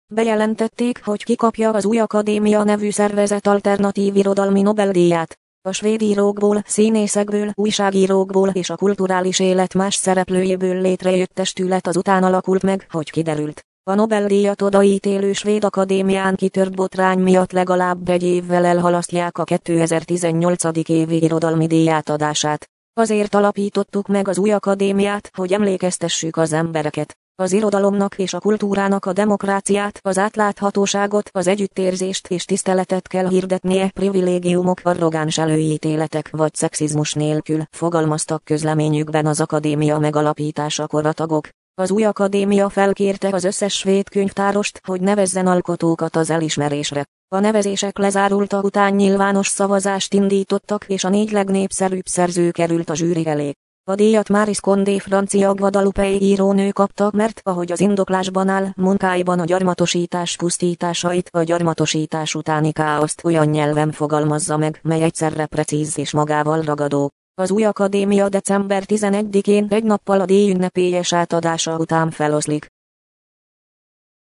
Bejelentették, hogy kikapja az Új Akadémia nevű szervezet alternatív irodalmi Nobel-díját. A svéd írókból, színészekből, újságírókból és a kulturális élet más szereplőjéből létrejött testület azután alakult meg, hogy kiderült. A Nobel-díjat odaítélő svéd akadémián kitört botrány miatt legalább egy évvel elhalasztják a 2018. évi irodalmi díjátadását. Azért alapítottuk meg az Új Akadémiát, hogy emlékeztessük az embereket. Az irodalomnak és a kultúrának a demokráciát, az átláthatóságot, az együttérzést és tiszteletet kell hirdetnie, privilégiumok, arrogáns előítéletek vagy szexizmus nélkül, fogalmaztak közleményükben az akadémia megalapításakor a tagok. Az Új Akadémia felkérte az összes svéd könyvtárost, hogy nevezzen alkotókat az elismerésre. A nevezések lezárulta után nyilvános szavazást indítottak és a 4 legnépszerűbb szerző került a zsűri elé. A díjat Maryse Condé francia guadeloupei írónő kapta, mert, ahogy az indoklásban áll, munkáiban a gyarmatosítás pusztításait, a gyarmatosítás utáni káoszt olyan nyelven fogalmazza meg, mely egyszerre precíz és magával ragadó. Az Új Akadémia december 11-én egy nappal a díj ünnepélyes átadása után feloszlik.